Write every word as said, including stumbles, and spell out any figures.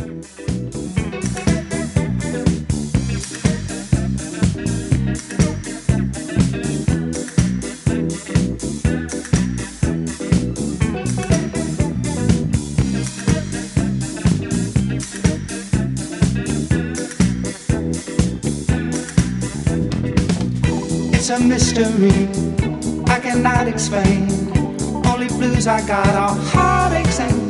It's a mystery I cannot explain. Only blues I got are heartaches and